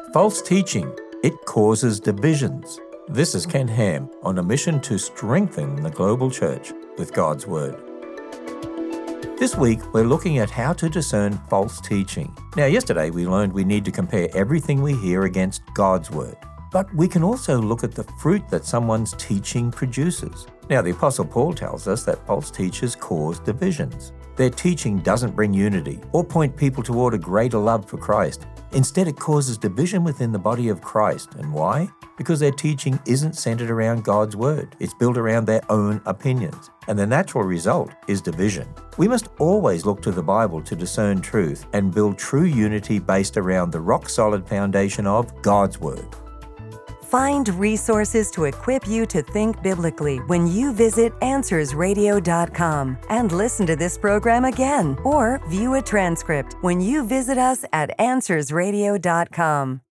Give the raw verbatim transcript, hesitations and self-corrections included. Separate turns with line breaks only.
False teaching, it causes divisions. This is Ken Ham on a mission to strengthen the global church with God's Word. This week, we're looking at how to discern false teaching. Now, yesterday we learned we need to compare everything we hear against God's Word. But we can also look at the fruit that someone's teaching produces. Now, the Apostle Paul tells us that false teachers cause divisions. Their teaching doesn't bring unity or point people toward a greater love for Christ. Instead, it causes division within the body of Christ. And why? Because their teaching isn't centered around God's Word. It's built around their own opinions. And the natural result is division. We must always look to the Bible to discern truth and build true unity based around the rock-solid foundation of God's Word.
Find resources to equip you to think biblically when you visit answers radio dot com and listen to this program again or view a transcript when you visit us at answers radio dot com.